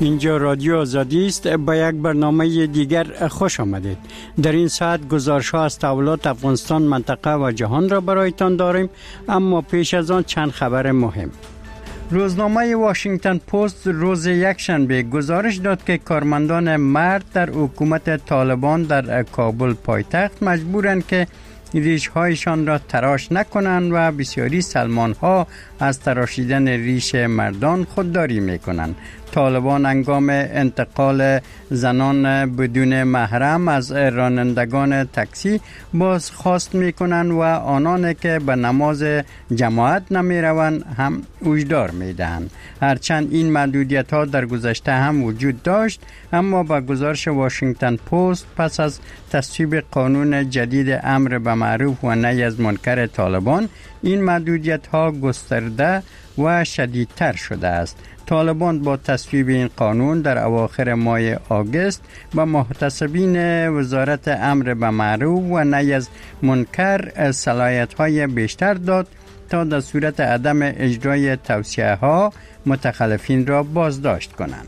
اینجا رادیو آزادی است. با یک برنامه دیگر خوش آمدید. در این ساعت گزارش‌ها از تحولات افغانستان، منطقه و جهان را برایتان داریم، اما پیش از آن چند خبر مهم. روزنامه واشنگتن پست روز یکشنبه گزارش داد که کارمندان مرد در حکومت طالبان در کابل پایتخت مجبورند که ریش‌هایشان را تراش نکنند و بسیاری سلمان‌ها از تراشیدن ریش مردان خودداری می‌کنند. طالبان هنگام انتقال زنان بدون محرم از رانندگان تاکسی بازخواست می‌کنند و آنان که به نماز جماعت نمی‌روند هم هشدار می‌دهند. هرچند این محدودیت‌ها در گذشته هم وجود داشت، اما با گزارش واشنگتن پست پس از تصویب قانون جدید امر به معروف و نهی از منکر طالبان، این محدودیت‌ها گسترده و شدیدتر شده است. طالبان با تصویب این قانون در اواخر ماه آگوست به محتسبین وزارت امر به معروف و نهی از منکر صلاحیت‌های بیشتر داد تا در صورت عدم اجرای توصیه‌ها متخلفین را بازداشت کنند.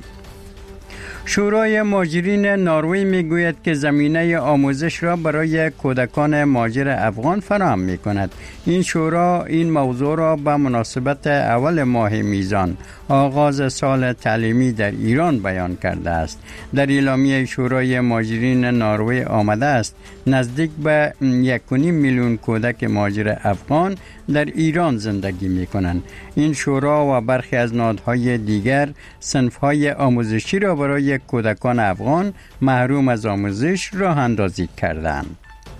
شورای مهاجرین نروژ میگوید که زمینه آموزش را برای کودکان مهاجر افغان فراهم میکند. این شورا این موضوع را به مناسبت اول ماه میزان آغاز سال تعلیمی در ایران بیان کرده است. در اعلامیه شورای مهاجرین نروژ آمده است نزدیک به 1.5 میلیون کودک مهاجر افغان در ایران زندگی میکنند. این شورا و برخی از نهادهای دیگر صنفهای آموزشی را برای کودکان افغان محروم از آموزش راه اندازی کردند.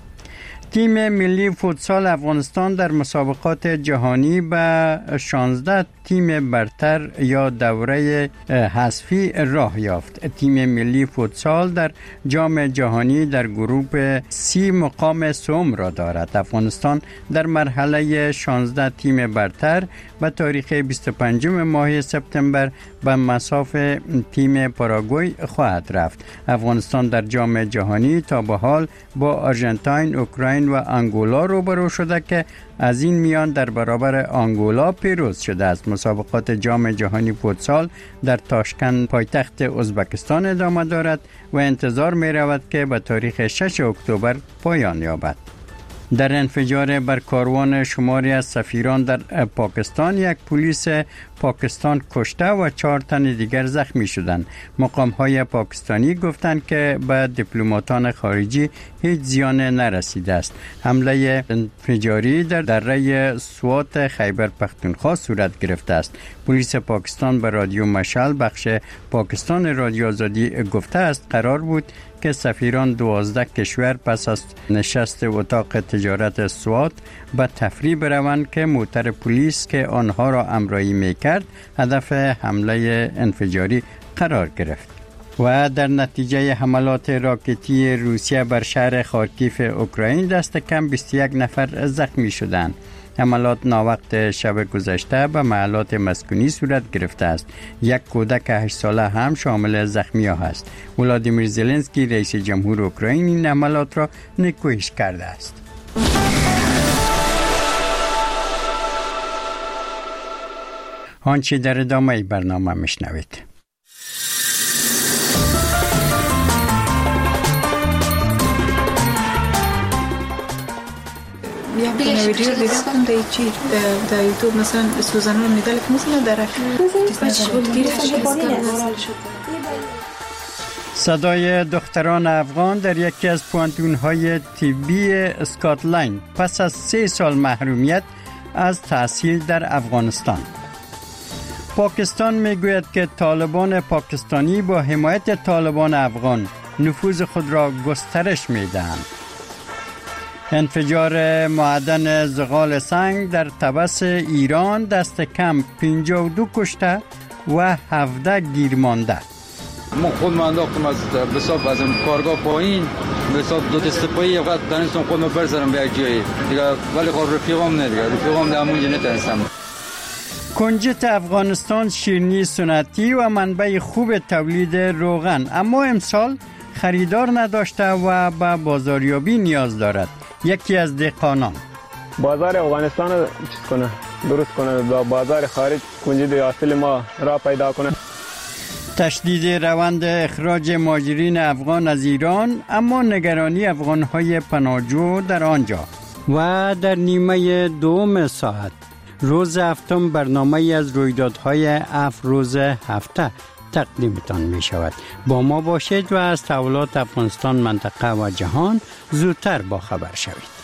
تیم ملی فوتسال افغانستان در مسابقات جهانی به 16 تیم برتر یا دوره حذفی راه یافت. تیم ملی فوتسال در جام جهانی در گروه C مقام سوم را دارد. افغانستان در مرحله 16 تیم برتر به تاریخ 25 ماه سپتامبر به مصاف تیم پاراگوئه خواهد رفت. افغانستان در جام جهانی تا به حال با آرژانتین، اوکراین و آنگولا روبرو شده که از این میان در برابر آنگولا پیروز شده است. مسابقات جام جهانی فوتسال در تاشکند پایتخت ازبکستان ادامه دارد و انتظار می رود که به تاریخ 6 اکتبر پایان یابد. در انفجار بر کاروان شماری از سفیران در پاکستان، یک پلیس پاکستان کشته و 4 تن دیگر زخمی شدند. مقام‌های پاکستانی گفتند که به دیپلماتان خارجی هیچ زیان نرسیده است. حمله انفجاری در دره سوات خیبر پختونخوا صورت گرفته است. پلیس پاکستان به رادیو مشعل بخش پاکستان رادیو آزادی گفته است قرار بود که سفیران 12 کشور پس از نشست اتاق تجارت سوات به تفریح بروند که موتر پلیس که آنها را همراهی می‌کرد هدف حمله انفجاری قرار گرفت. و در نتیجه حملات راکتی روسیه بر شهر خارکیف اوکراین دست کم 21 نفر زخمی شدند. حملات ناوقت شب گذشته به محلات مسکونی صورت گرفته است. یک کودک 8 ساله هم شامل زخمی‌ها است. ولادیمیر زلنسکی رئیس جمهور اوکراین این حملات را نیکویش کرده است. آنچه در ادامه برنامه میشنوید. یک ویدیو دیدم در یوتیوب مثلا سوزنان میدل که مثلا در صدای دختران افغان در یکی از پوانتون‌های طبی اسکاتلند پس از 3 سال محرومیت از تحصیل در افغانستان. پاکستان میگوید که طالبان پاکستانی با حمایت طالبان افغان نفوذ خود را گسترش میدهند. انفجار معدن زغال سنگ در طبس ایران دست کم 52 کشته و 17 گیر مانده. من خودم انداختم از بساب از کارگاه پایین بساب 2 دسته پایی وقت دانستم خودم برسرم به یک جایی دیگه، ولی خب رفیقام نه دیگه، رفیقام در همونجا نتونستم. کنجد افغانستان شیرینی سنتی و منبع خوب تولید روغن، اما امسال خریدار نداشته و به بازاریابی نیاز دارد. یکی از دهقانان بازار افغانستان رو درست کنه با بازار خارج کنجد اصل ما را پیدا کنه. تشدید روند اخراج مهاجرین افغان از ایران، اما نگرانی افغان‌های پناهجو در آنجا. و در نیمه دوم ساعت روز هفتم برنامه از رویدادهای افروز هفته تقدیمتان می شود. با ما باشید و از تحولات افغانستان، منطقه و جهان زودتر با خبر شوید.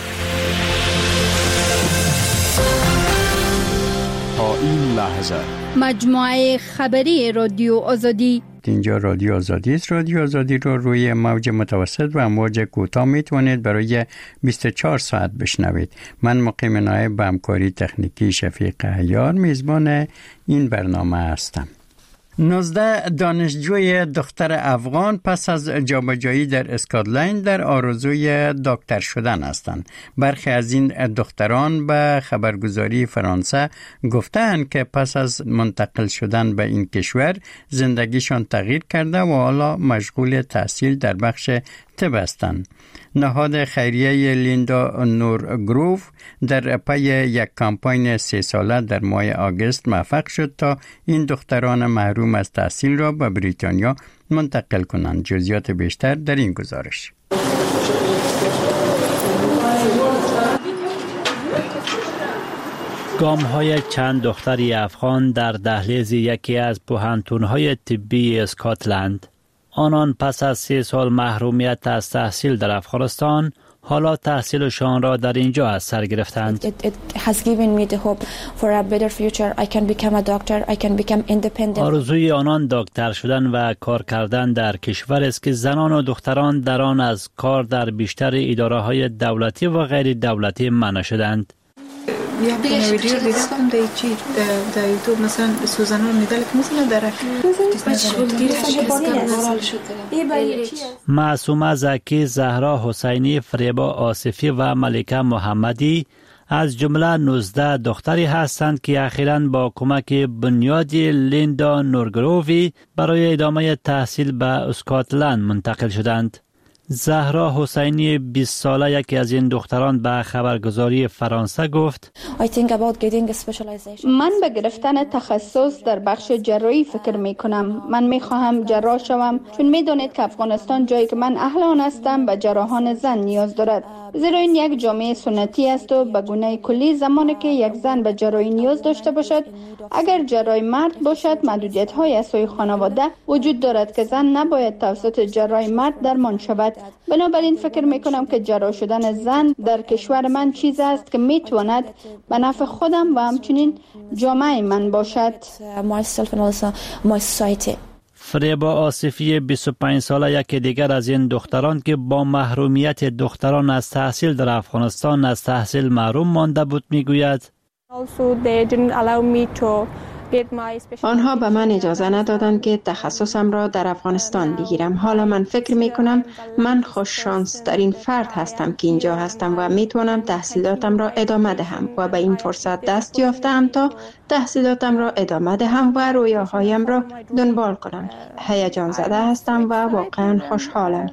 تا این لحظه مجموعه خبری رادیو آزادی. اینجا رادیو آزادی است. رادیو آزادی رو روی موج متوسط و موج کوتاه میتونید برای 24 ساعت بشنوید. من مقیم نایب به همکاری تکنیکی شفیق عیار میزبان این برنامه هستم. 19 دانشجوی دختر افغان پس از جابجایی در اسکاتلند در آرزوی دکتر شدن هستند. برخی از این دختران به خبرگزاری فرانسه گفتند که پس از منتقل شدن به این کشور زندگیشان تغییر کرده و حالا مشغول تحصیل در بخش طب هستند. نهاد خیریه لیندا نورگروف در پی یک کمپاین 3 ساله در ماه آگوست موفق شد تا این دختران محروم از تحصیل را به بریتانیا منتقل کنند. جزئیات بیشتر در این گزارش. گام‌های چند دختری افغان در دهلیز یکی از پوهنتون‌های طبی اسکاتلند. آنان پس از 3 سال محرومیت از تحصیل در افغانستان حالا تحصیلشان را در اینجا از سر گرفتند. آرزوی آنان دکتر شدن و کار کردن در کشور است که زنان و دختران در آن از کار در بیشتر اداره‌های دولتی و غیر دولتی منع شدند. یا ویدیو دیدم در یوتیوب مثلا سوزن میدل که مثلا در معصومه زکی، زهرا حسینی، فریبا آصفی و ملکه محمدی از جمله 19 دختری هستند که اخیراً با کمک بنیادی لیندا نورگرووی برای ادامه تحصیل به اسکاتلند منتقل شدند. زهرا حسینی 20 ساله یکی از این دختران به خبرگزاری فرانسه گفت: من به گرفتن تخصص در بخش جراحی فکر می کنم. من می خواهم جراح شوم چون می دانید که افغانستان جایی که من اهل آن هستم به جراحان زن نیاز دارد. زیرا این یک جامعه سنتی است و به گونه کلی زمانی که یک زن به جراحی نیاز داشته باشد، اگر جراح مرد باشد محدودیت های از سوی خانواده وجود دارد که زن نباید توسط جراح مرد درمان شود. بنابراین فکر می کنم که جراح شدن زن در کشور من چیز است که می تواند به نفع خودم و همچنین جامعه من باشد. فریبا آصفی 25 ساله یکی دیگر از این دختران که با محرومیت دختران از تحصیل در افغانستان از تحصیل محروم مانده بود میگوید: آنها به من اجازه ندادند که تخصصم را در افغانستان بگیرم. حالا من فکر می کنم من خوش شانس در این فرد هستم که اینجا هستم و می توانم تحصیلاتم را ادامه دهم و به این فرصت دست یافتم تا تحصیلاتم را ادامه دهم و رویاهایم را دنبال کنم. هیجان زده هستم و واقعا خوشحالم.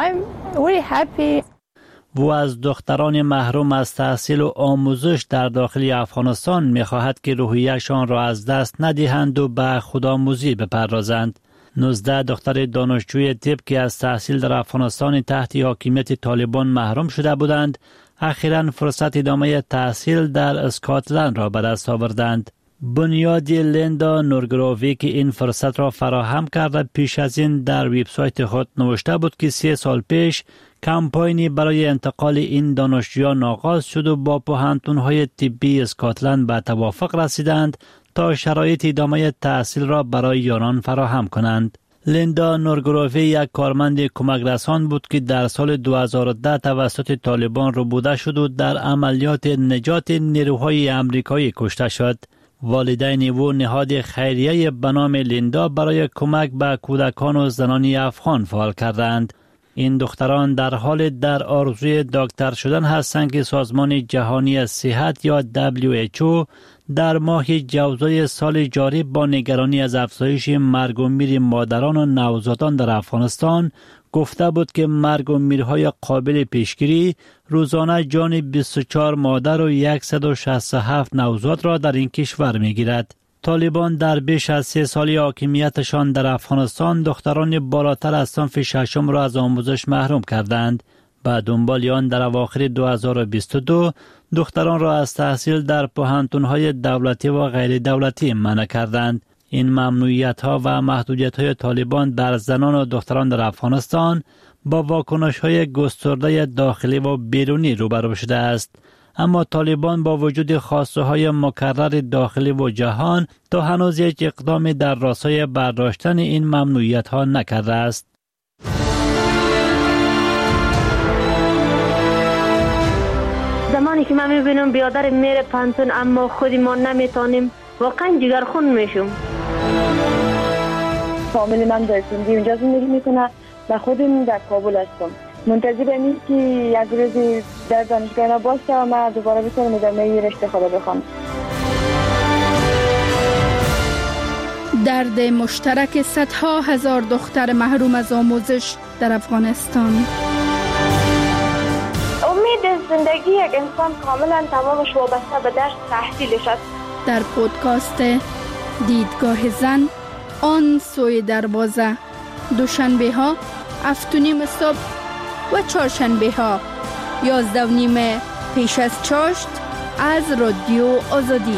و از دختران محروم از تحصیل و آموزش در داخل افغانستان می‌خواهد که روحیه‌شان را از دست ندهند و به خودآموزی بپردازند. 19 دختر دانشجوی طب که از تحصیل در افغانستان تحت حاکمیت طالبان محروم شده بودند، اخیراً فرصت ادامه تحصیل در اسکاتلند را به دست آوردند. بنیادی لیندا نورگرووی که این فرصت را فراهم کرده پیش از این در وبسایت خود نوشته بود که 3 سال پیش کمپاینی برای انتقال این دانشجویان آغاز شد و با پوهنتون‌های طبی اسکاتلند به توافق رسیدند تا شرایط ادامه تحصیل را برای آنان فراهم کنند. لیندا نورگرووی یک کارمند کمک رسان بود که در سال 2010 توسط طالبان ربوده شد و در عملیات نجات نیروهای آمریکایی کشته شد. والدین او نهاد خیریه به نام لیندا برای کمک به کودکان و زنان افغان فعال کردند. این دختران در حال در آرزوی دکتر شدن هستند که سازمان جهانی صحت یا WHO در ماه جوزای سال جاری با نگرانی از افزایش مرگ و میر مادران و نوزادان در افغانستان گفته بود که مرگ و میرهای قابل پیشگیری روزانه جان 24 مادر و 167 نوزاد را در این کشور میگیرد. طالبان در بیش از 3 سالی حاکمیتشان در افغانستان دختران بالاتر از صنف ششم را از آموزش محروم کردند. به دنبال آن در اواخر 2022 دختران را از تحصیل در پوهنتون‌های دولتی و غیر دولتی منع کردند. این ممنوعیت‌ها و محدودیت‌های طالبان بر زنان و دختران در افغانستان با واکنش‌های گسترده داخلی و بیرونی روبرو شده است. اما طالبان با وجود خواسته‌های مکرر داخلی و جهان تا هنوز یک اقدام در راستای برداشتن این ممنوعیت‌ها نکرده است. زمانی که من می‌بینم بیادر میره پانتون اما خودی ما نمیتونیم، واقعا جگرخون میشم. فامیل من در سندی اونجا زندگی میکنه و خودم در کابل هستم. منتظرم این که یک روزی در دانشگاه باشه و من دوباره بتونم ادامه رشته خود بخوام. درد مشترک صدها هزار دختر محروم از آموزش در افغانستان. امید زندگی یک انسان کاملا تمامش وابسته به درس تحصیلش است. در پودکاست دیدگاه زن آن سوی دروازه، دوشنبه ها 7:30 صبح و چهارشنبه ها 11:30 پیش از چاشت از رادیو آزادی.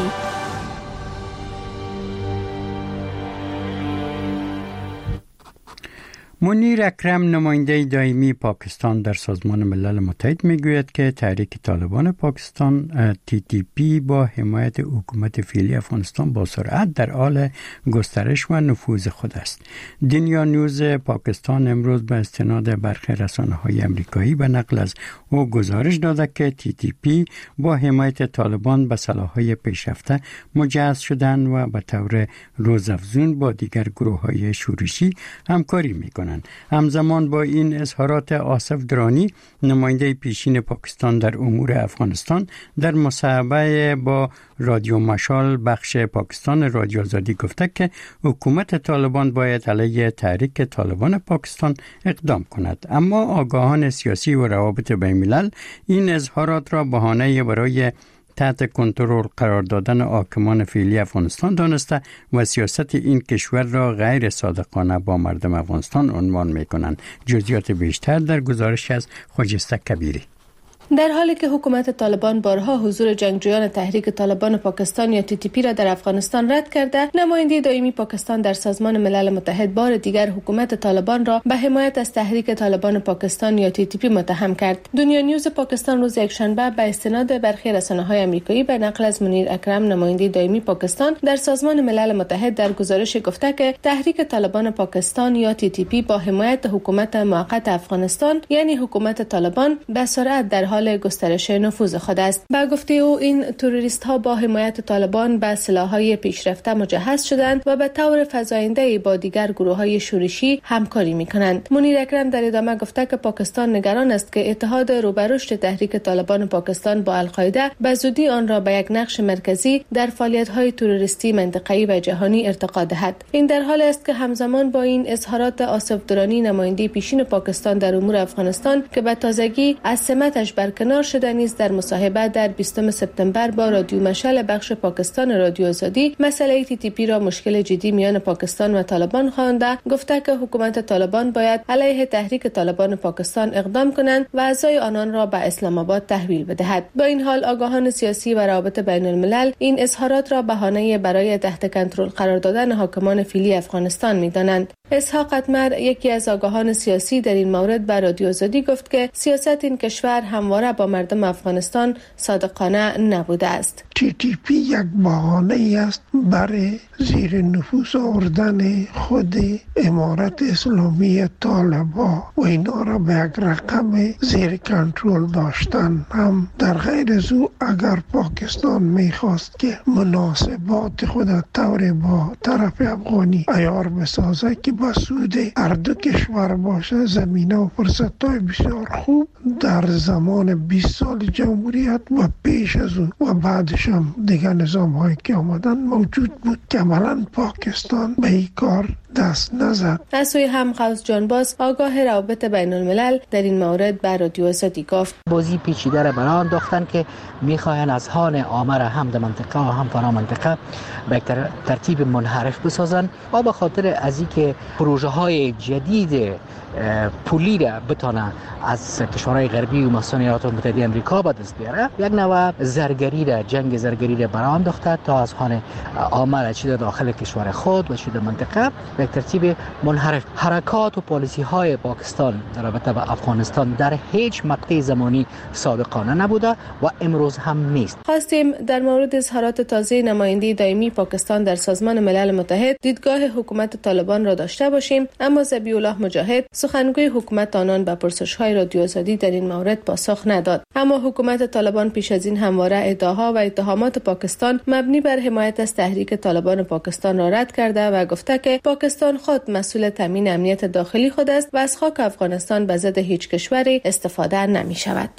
منیر اکرم نماینده دائمی پاکستان در سازمان ملل متحد میگوید که تحریک طالبان پاکستان TTP با حمایت حکومت فعلی افغانستان با سرعت در حال گسترش و نفوذ خود است. دنیا نیوز پاکستان امروز به استناد برخی رسانه‌های آمریکایی به نقل از او گزارش داده که TTP با حمایت طالبان به سلاح‌های پیشرفته مجهز شدن و به طور روزافزون با دیگر گروه‌های شورشی همکاری می‌کنند. همزمان با این اظهارات آصف درانی نماینده پیشین پاکستان در امور افغانستان در مصاحبه با رادیو مشال بخش پاکستان رادیو آزادی گفته که حکومت طالبان باید علیه تحریک طالبان پاکستان اقدام کند، اما آگاهان سیاسی و روابط بین الملل این اظهارات را بهانه برای تحت کنترل قرار دادن حاکمان فعلی افغانستان دانسته و سیاست این کشور را غیر صادقانه با مردم افغانستان عنوان می‌کنند. جزئیات بیشتر در گزارش از خجسته کبیری. در حالی که حکومت طالبان بارها حضور جنگجویان تحریک طالبان پاکستان یا TTP را در افغانستان رد کرده، نماینده دائمی پاکستان در سازمان ملل متحد بار دیگر حکومت طالبان را به حمایت از تحریک طالبان پاکستان یا TTP متهم کرد. دنیا نیوز پاکستان روز یکشنبه به استناد برخی رسانه‌های آمریکایی به نقل از منیر اکرم نماینده دائمی پاکستان در سازمان ملل متحد در گزارش گفته که تحریک طالبان پاکستان یا TTP با حمایت حکومت موقت افغانستان یعنی حکومت طالبان به سرعت در حال گسترش نفوذ خود است. با گفته او این تروریست ها با حمایت طالبان به سلاح‌های پیشرفته مجهز شدند و به طور فزاینده با دیگر گروه‌های شورشی همکاری می‌کنند. منیر اکرم در ادامه گفته که پاکستان نگران است که اتحاد رو به رشد تحریک طالبان پاکستان با القاعده به زودی آن را به یک نقش مرکزی در فعالیت‌های تروریستی منطقه‌ای و جهانی ارتقا دهد. این در حالی است که همزمان با این اظهارات آصف درانی نماینده پیشین پاکستان در امور افغانستان که به تازگی از سمتش برکنار شده نیز در مصاحبه در 20 سپتامبر با رادیو مشال بخش پاکستان رادیو آزادی مسئله TTP را مشکل جدی میان پاکستان و طالبان خوانده، گفته که حکومت طالبان باید علیه تحریک طالبان پاکستان اقدام کنند و اعضای آنان را به اسلام آباد تحویل بدهد. با این حال آگاهان سیاسی و روابط بین الملل این اظهارات را بهانه برای تحت کنترل قرار دادن حاکمان فعلی افغانستان می‌دانند. اسحاق اتمر یکی از آگاهان سیاسی در این مورد به رادیو آزادی گفت که سیاست این کشور همواره با مردم افغانستان صادقانه نبوده است. TTP یک بهانه است برای زیر نفوذ آوردن خود امارت اسلامی طالبان و اینا را به یک رقم زیر کنترل داشتن. هم در غیر از او اگر پاکستان میخواست که مناسبات خود طور با طرف افغانی عیار بسازه که با سود هر دو کشور باشه، زمینه و فرصت‌های بسیار خوب در زمان 20 سال جمهوریت و پیش از اون و بعدش هم دیگر نظام هایی که آمدن موجود بود که عملاً پاکستان به این کار دست نزد. از سوی هم غوث جانباز آگاه روابط بین الملل در این مورد بر رادیو آزادی گفت بازی پیچیده را برای انداختن که میخواین از هان آمر هم در منطقه و هم فرا منطقه به ترتیب منحرف بسازن و به خاطر از اینکه پروژه های جدید پولی را بتونه از کشورهای غربی و مثلا ایالات متحده آمریکا به دست بیاره، یک نوع زرگری را، جنگ زرگری را برآورد انداخته تا از هان آمر چه داخل کشور خود و چه در منطقه به ترتیب منحرف. حرکات و پالیسی های پاکستان در رابطه با افغانستان در هیچ مقطع زمانی صادقانه نبوده و امروز هم نیست. خواستیم در مورد اظهارات تازه نماینده دائمی پاکستان در سازمان ملل متحد دیدگاه حکومت طالبان را داشته باشیم، اما ذبیح الله مجاهد سخنگوی حکومت آنان به پرسش‌های رادیو آزادی در این مورد پاسخ نداد. اما حکومت طالبان پیش از این همواره ادعاها و اتهامات پاکستان مبنی بر حمایت از تحریک طالبان پاکستان را رد کرده و گفته که پاکستان خود مسئول تامین امنیت داخلی خود است و از خاک افغانستان به ضد هیچ کشوری استفاده نمی شود.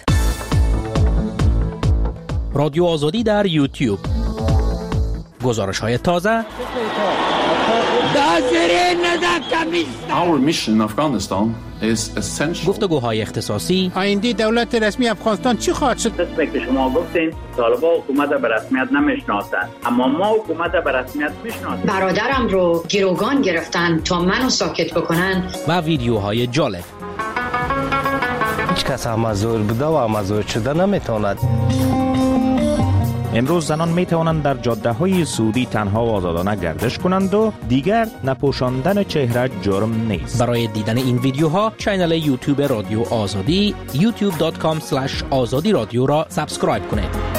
رادیو آزادی در یوتیوب. گزارش‌های تازه. Our mission in Afghanistan is essential. گفتگوهای اختصاصی. آینده دولت رسمی افغانستان چی خواهد شد؟ که شما گفتین طالبان حکومت به رسمیت نمیشناسند، اما ما حکومت به رسمیت میشناسیم. برادرم رو گروگان گرفتن تا منو ساکت بکنن. و ویدیوهای جالب. هیچ کس مزور بوده و مزور شده نمیتواند. امروز زنان می توانند در جاده های سعودی تنها و آزادانه گردش کنند و دیگر نپوشاندن چهره جرم نیست. برای دیدن این ویدیوها کانال یوتیوب رادیو آزادی youtube.com/azadi رادیو را سابسکرایب کنید.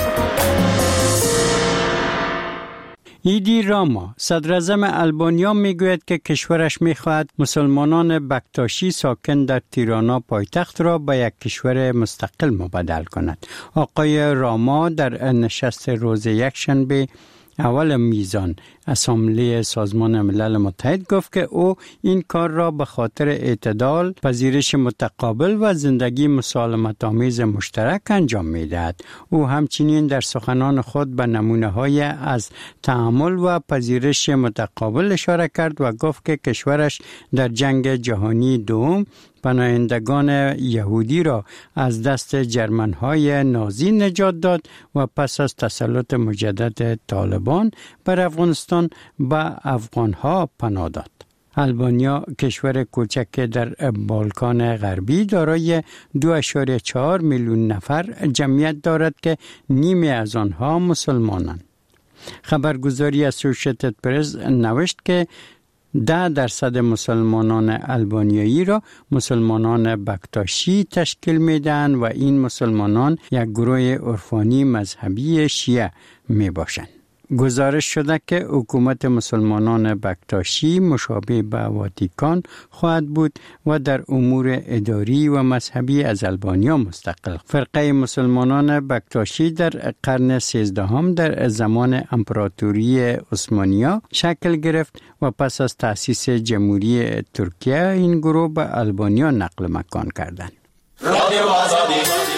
ایدی راما صدراعظم آلبانیا میگوید که کشورش میخواهد مسلمانان بکتاشی ساکن در تیرانا پایتخت را به یک کشور مستقل مبادله کند. آقای راما در نشست روز یکشنبه اول میزان اسامبله سازمان ملل متحد گفت که او این کار را به خاطر اعتدال، پذیرش متقابل و زندگی مسالمت آمیز مشترک انجام می‌دهد. او همچنین در سخنان خود به نمونه‌های از تعامل و پذیرش متقابل اشاره کرد و گفت که کشورش در جنگ جهانی دوم پناهندگان یهودی را از دست جرمن‌های نازی نجات داد و پس از تسلط مجدد طالبان بر افغانستان به افغان‌ها پناه داد. آلبانیا کشور کوچک در بالکان غربی دارای 2.4 میلیون نفر جمعیت دارد که نیمی از آنها مسلمانند. خبرگزاری اسوسییتد پرس نوشت که 10% مسلمانان آلبانیایی را مسلمانان بکتاشی تشکیل میدن و این مسلمانان یک گروه عرفانی مذهبی شیعه می باشند. گزارش شده که حکومت مسلمانان بکتاشی مشابه به واتیکان خواهد بود و در امور اداری و مذهبی از آلبانیا مستقل. فرقه مسلمانان بکتاشی در قرن 13 در زمان امپراتوری عثمانیه شکل گرفت و پس از تأسیس جمهوری ترکیه این گروه به آلبانیا نقل مکان کردند. رادیو آزادی.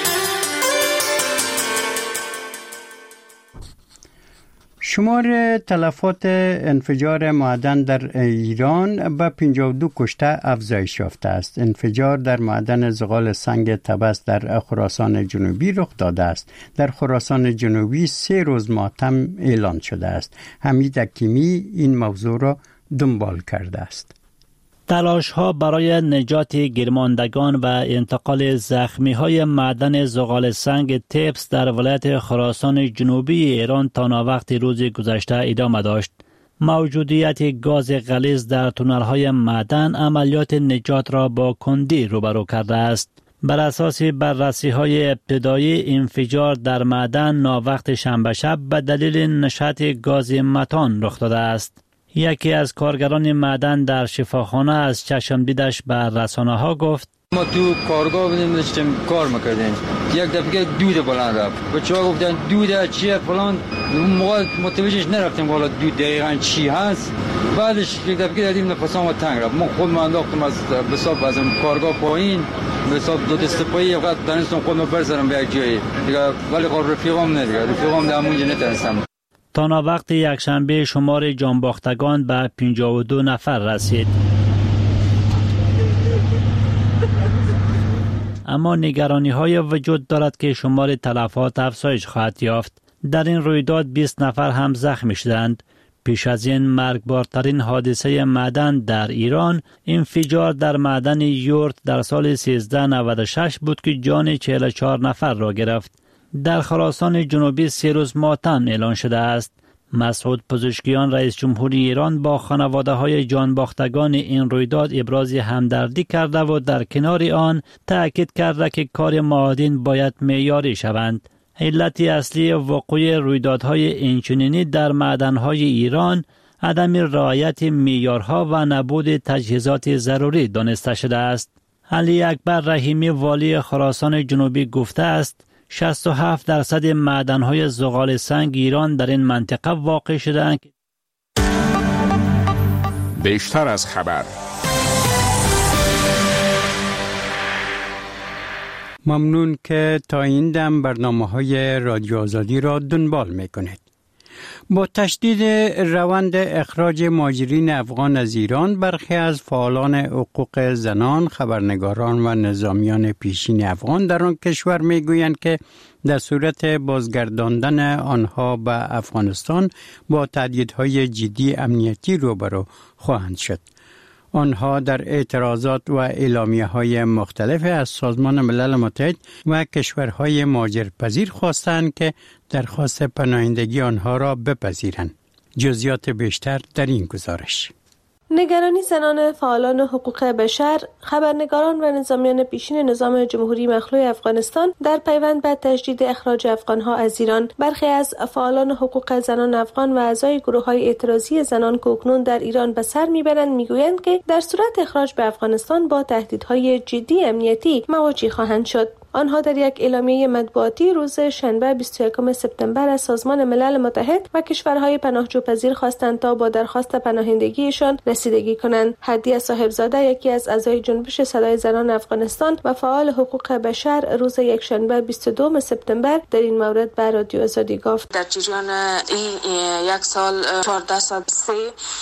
شمار تلفات انفجار معدن در ایران به 52 کشته افزایش یافته است. انفجار در معدن زغال سنگ طبس در خراسان جنوبی رخ داده است. در خراسان جنوبی 3 روز ماتم اعلان شده است. حمید حکیمی این موضوع را دنبال کرده است. تلاش‌ها برای نجات گیرماندگان و انتقال زخمی‌های معدن زغال سنگ طبس در ولایت خراسان جنوبی ایران تا ناوقت روز گذشته ادامه داشت. موجودیت گاز غلیظ در تونل‌های معدن عملیات نجات را با کندی روبرو کرده است. بر اساس بررسی‌های ابتدایی انفجار در معدن ناوقت شنبه شب به دلیل نشأت گاز متان رخ داده است. یکی از کارگران معدن در شفاخانه از چشم دیدش به رسانه‌ها گفت: ما تو کارگاه بودیم داشتیم کار میکردیم، یک دفعه دود بلند رفت. بچه‌ها گفتن دود چیه فلان، اون موقع متوجهش نرفتیم والا دود دقیقاً چی هست. بعدش یک دفعه دیدیم نفسام تنگ رفت. ما خودم انداختم از بساب از کارگاه پایین، بساب دو دست پایی وقت دانستم خودم برسم به یک جایی دیگه، ولی خب رفیقام نه دیگه، رفیقام در اونجا نتونستم. تا وقت یکشنبه شمار جانباختگان به 52 نفر رسید. اما نگرانی‌های وجود دارد که شمار تلفات افزایش خواهد یافت. در این رویداد 20 نفر هم زخمی شدند. پیش از این مرگبارترین حادثه معدن در ایران انفجار در معدن یورت در سال 1396 بود که جان 44 نفر را گرفت. در خراسان جنوبی 3 روز ماتم اعلان شده است. مسعود پزشکیان رئیس جمهوری ایران با خانواده‌های جانباختگان این رویداد ابراز همدردی کرده و در کنار آن تأکید کرده که کار معادین باید معیاری شوند. علت اصلی وقوع رویدادهای اینچنینی در معدن‌های ایران عدم رعایت معیارها و نبود تجهیزات ضروری دانسته شده است. علی اکبر رحیمی والی خراسان جنوبی گفته است 67% معدن‌های زغال سنگ ایران در این منطقه واقع شده‌اند. بیشتر از خبر. ممنون که تا این دم برنامه‌های رادیو آزادی را دنبال می‌کنید. با تشدید روند اخراج مهاجرین افغان از ایران، برخی از فعالان حقوق زنان، خبرنگاران و نظامیان پیشین افغان در آن کشور میگویند که در صورت بازگرداندن آنها به افغانستان با تهدیدهای جدی امنیتی روبرو خواهند شد. آنها در اعتراضات و اعلامیه‌های مختلف از سازمان ملل متحد و کشورهای مهاجرپذیر خواستند که درخواست پناهندگی آنها را بپذیرند. جزئیات بیشتر در این گزارش. نگرانی زنان فعالان حقوق بشر، خبرنگاران و نظامیان پیشین نظام جمهوری مخلوع افغانستان در پیوند به تجدید اخراج افغانها از ایران. برخی از فعالان حقوق زنان افغان و اعضای گروه‌های اعتراضی زنان که اکنون در ایران به سر میبرند میگویند که در صورت اخراج به افغانستان با تهدیدهای جدی امنیتی مواجه خواهند شد. آنها در یک اعلامیه مطبوعاتی روز شنبه 21 سپتامبر از سازمان ملل متحد و کشورهای پناهجوپذیر خواستند تا با درخواست پناهندگیشان رسیدگی کنند. هدیه صاحبزاده، یکی از اعضای جنبش صدای زنان افغانستان و فعال حقوق بشر، روز یکشنبه 22 سپتامبر در این مورد به رادیو آزادی گفت: در جریان این یک سال 1403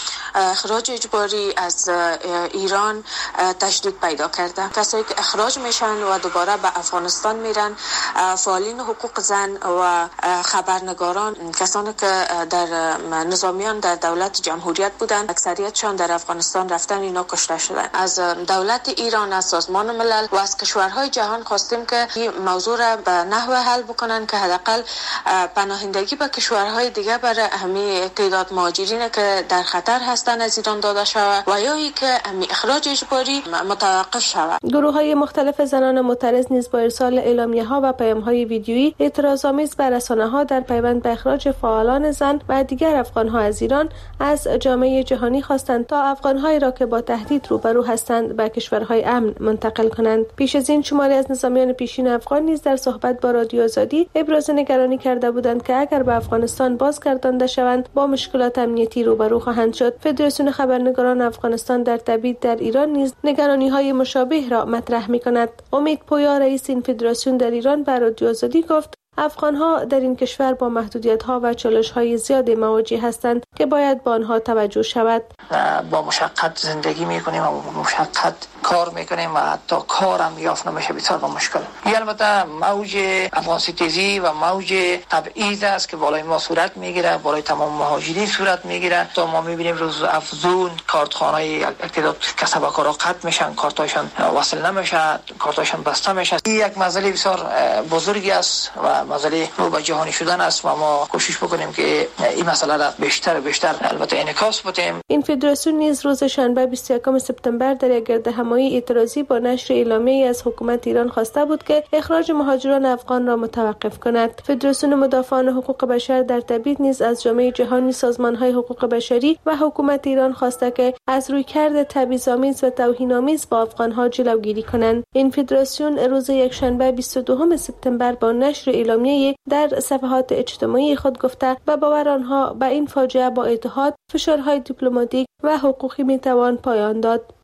اخراج اجباری از ایران تشدید پیدا کرده. کسایی که اخراج میشن و دوباره به افغانستان میرن، فعالین حقوق زن و خبرنگاران، کسانی که در نظامیان در دولت جمهوریت بودن، اکثریتشان در افغانستان رفتن، اینا کشته شدن. از دولت ایران، از سازمان ملل و از کشورهای جهان خواستیم که این موضوع را به نحو حل بکنن که حداقل پناهندگی به کشورهای دیگه برای همین تعداد مهاجرین که در خطر هستن از ایران داده شود و یا ای که اخراج اجباری متوقف شود. گروه‌های مختلف زنان معترض نیز با ارسال اعلامیه‌ها و پیام‌های ویدیویی اعتراض‌آمیز بر رسانه‌ها در پیوند به اخراج فعالان زن و دیگر افغان‌ها از ایران از جامعه جهانی خواستند تا افغان‌هایی را که با تهدید روبرو هستند به کشورهای امن منتقل کنند. پیش از این شماری از نظامیان پیشین افغان نیز در صحبت با رادیو آزادی ابراز نگرانی کرده بودند که اگر به افغانستان بازگردانده شوند با مشکلات امنیتی روبرو خواهند شد. فدراسیون خبرنگاران افغانستان در تبعید در ایران نیز نگرانی‌های مشابه را مطرح می‌کند. امید پویا، رئیس این فدراسیون در ایران، به رادیو آزادی گفت: افغان‌ها در این کشور با محدودیت‌ها و چالش‌های زیادی مواجه هستند که باید به آنها توجه شود. با مشقت زندگی می‌کنیم و با مشقت کار می‌کنیم و حتی کارم یافت نمیشه، بسیار با مشکل. البته موج افغان‌ستیزی و موج تبعیض است که بالای ما صورت می‌گیره، بالای تمام مهاجرین صورت می‌گیره. تا ما می‌بینیم روز افزون کارتخانه‌های تعداد کسب و کارها قطع میشن، کارتاشون وصل نمیشه، کارتاشون بسته میشه. این یک مسئله بسیار بزرگی است و مسئله رو به جهانی شدن است و ما کوشش بکنیم که این مسئله را بیشتر البته انعکاس بدیم. این فدراسیون نیز روز شنبه 21 سپتامبر در یک گردهمایی اعتراضی با نشر اعلامیه‌ای از حکومت ایران خواسته بود که اخراج مهاجران افغان را متوقف کند. فدراسیون مدافعان حقوق بشر در تبعید نیز از جامعه جهانی، سازمان‌های حقوق بشری و حکومت ایران خواسته که از رویکرد تبعیض‌آمیز و توهین‌آمیز با افغان‌ها جلوگیری کنند. این فدراسیون روز یکشنبه 22 سپتامبر با نشر اعلامیه در صفحات اجتماعی خود گفته و باور آنها به این فاجعه با اتحاد، فشارهای دیپلماتیک و حقوقی میتوان پایان داد.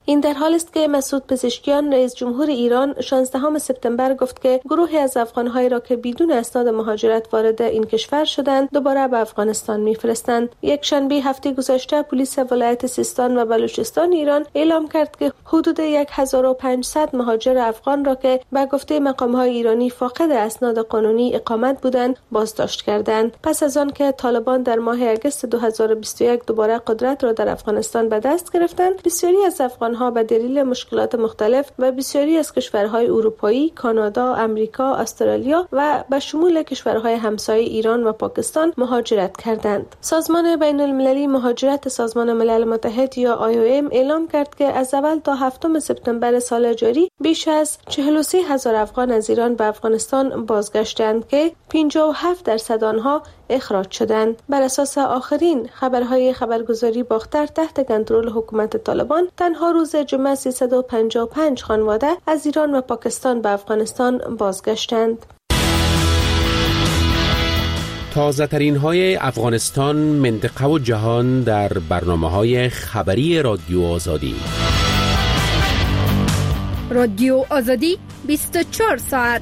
این در حالی است که مسعود پزشکیان رئیس جمهور ایران 16 سپتامبر گفت که گروهی از افغان‌هایی را که بدون اسناد مهاجرت وارد این کشور شدند دوباره به افغانستان می‌فرستند. یک شنبه هفته گذشته پلیس ولایت سیستان و بلوچستان ایران اعلام کرد که حدود 1500 مهاجر افغان را که به گفته مقام‌های ایرانی فاقد اسناد قانونی اقامت بودند بازداشت کردند. پس از آن که طالبان در ماه اگست 2021 دوباره قدرت را در افغانستان به دست گرفتند، بسیاری از افغان‌ها به دلیل مشکلات مختلف و بسیاری از کشورهای اروپایی، کانادا، امریکا، استرالیا و به شمول کشورهای همسایه ایران و پاکستان مهاجرت کردند. سازمان بین المللی مهاجرت سازمان ملل متحد یا IOM اعلام کرد که از اول تا 7 سپتامبر سال جاری بیش از 43,000 افغان از ایران به افغانستان بازگشتند که 57% آنها اخراج شدند. بر اساس آخرین خبرهای خبرگزاری باختر تحت کنترل حکومت طالبان، تنها روز جمعه 355 خانواده از ایران و پاکستان به افغانستان بازگشتند. تازه ترین های افغانستان، منطقه و جهان در برنامه‌های خبری رادیو آزادی. رادیو آزادی 24 ساعت.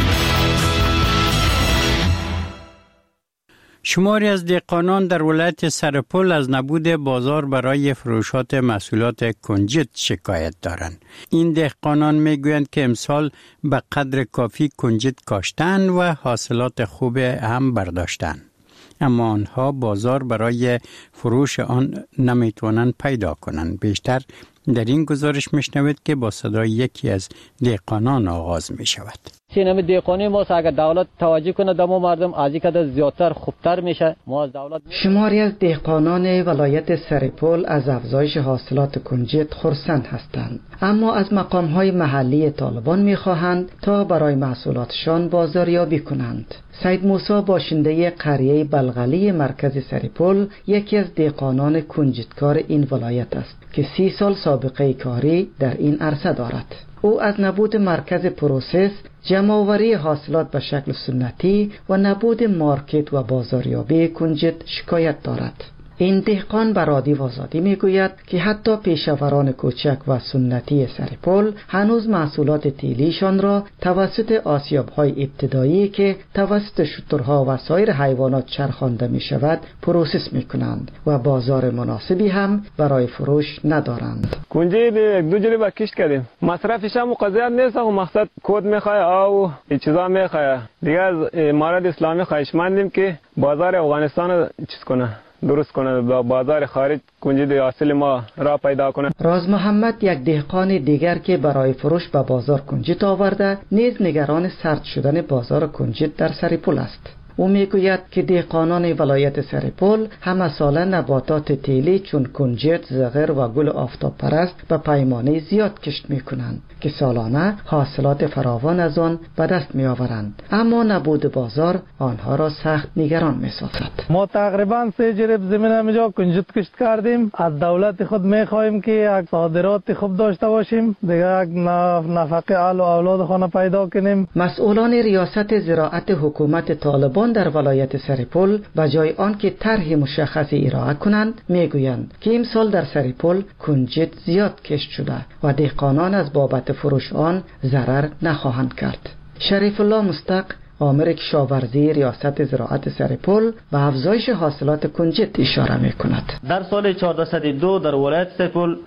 شماری از دهقانان در ولایت سرپل از نبود بازار برای فروشات محصولات کنجد شکایت دارند. این دهقانان میگویند که امسال به قدر کافی کنجد کاشتن و حاصلات خوب هم برداشتن، اما آنها بازار برای فروش آن نمیتوانند پیدا کنند. بیشتر در این گزارش میشنوید که با صدای یکی از دهقانان آغاز می شود. سینما دهقانی ما اگر دولت توجه کنه دمو مردم از این قدر زیادتر خوبتر میشه. ما از دولت شماری از دهقانان ولایت سرپل از افزایش حاصلات کنجد خرسند هستند، اما از مقام‌های محلی طالبان می‌خواهند تا برای محصولاتشان بازاریابی کنند. سید موسی باشنده قریه بلغلی مرکز سرپل یکی از دهقانان کنجدکار این ولایت است که 30 سال سابقه کاری در این عرصه دارد. او از نبود مرکز پروسس، جمع‌آوری حاصلات به شکل سنتی و نبود مارکت و بازاریابی کنجد شکایت دارد. این دهقان به رادیو آزادی میگوید که حتی پیشوران کوچک و سنتی سرپل هنوز محصولات تیلیشان را توسط آسیاب‌های ابتدایی که توسط شترها و سایر حیوانات چرخانده می شود پروسس می کنند و بازار مناسبی هم برای فروش ندارند. کنجد 1-2 جلی با کشت کردیم، مصرفش هم قضیت نیست و مقصد کود میخواه او این چیزا میخواه. دیگه از امارت اسلامی خواهشمندیم که بازار افغانستان چیز کنه، درست کنه، با بازار خارج کنجد اصل ما را پیدا کنه. راز محمد یک دهقان دیگر که برای فروش به بازار کنجد آورده نیز نگران سرد شدن بازار کنجد در سرپل است. او میگوید که دهقانان ولایت سرپل همه ساله نباتات تیلی چون کنجد، زغر و گل آفتاب پرست به پیمانه زیاد کشت میکنند که سالانه حاصلات فراوان از آن به دست میآورند، اما نبود بازار آنها را سخت نگران میسازد. ما تقریبا 3 جریب زمین همینجا کنجد کشت کردیم. از دولت خود میخواهیم که یک صادرات خوب داشته باشیم، دیگه یک نفقه اهل و اولاد خانه پیدا کنیم. مسئولان ریاست زراعت حکومت طالبان در ولایت سرپل به جای آنکه طرح مشخصی ارائه کنند میگویند که امسال در سرپل کنجد زیاد کشت شده و دهقانان از بابت فروش آن ضرر نخواهند کرد. شریف الله مستق آمر کشاورزی ریاست زراعت سرپل به افزایش حاصلات کنجد اشاره می‌کند. در سال 1402 در ولایت سرپل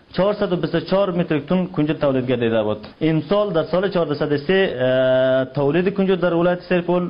424 متریک تن کنجد تولید گردیده بود. این سال در سال 1403 تولید کنجد در ولایت سرپل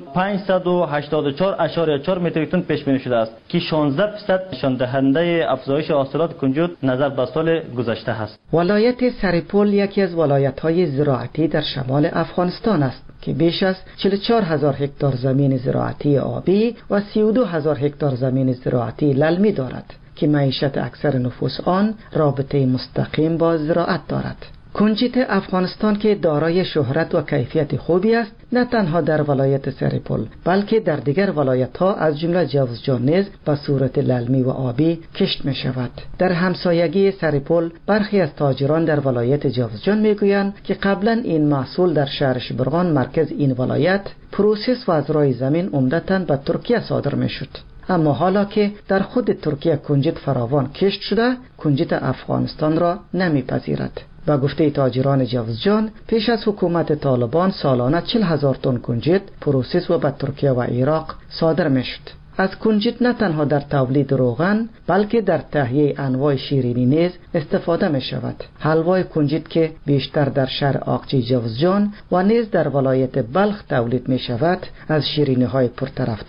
584.4 متریک تن پیش بینی شده است که 16% نشان دهنده افزایش حاصلات کنجد نظر به سال گذشته است. ولایت سرپل یکی از ولایت‌های زراعتی در شمال افغانستان است که بیش از 44,000 هکتار زمین زراعتی آبی و 32,000 هکتار زمین زراعتی للمی دارد که معیشت اکثر نفوس آن رابطه مستقیم با زراعت دارد. کنجد افغانستان که دارای شهرت و کیفیت خوبی است، نه تنها در ولایت سرپل بلکه در دیگر ولایت‌ها از جمله جوزجان نیز به صورت للمی و آبی کشت می شود. در همسایگی سرپل برخی از تاجران در ولایت جوزجان میگویند که قبلا این محصول در شهر شبرغان مرکز این ولایت پروسس و از رای زمین عمدتاً به ترکیه صادر می شد، اما حالا که در خود ترکیه کنجد فراوان کشت شده، کنجد افغانستان را نمیپذیرد. با گفته تاجران جوزجان پیش از حکومت طالبان سالانه 40,000 تن کنجد پروسس و به ترکیه و عراق صادر میشد. از کنجد نه تنها در تولید روغن بلکه در تهیه انواع شیرینی نیز استفاده می شود. حلوای کنجد که بیشتر در شهر آقچی جوزجان و نیز در ولایت بلخ تولید می شود از شیرینی های پرطرفدار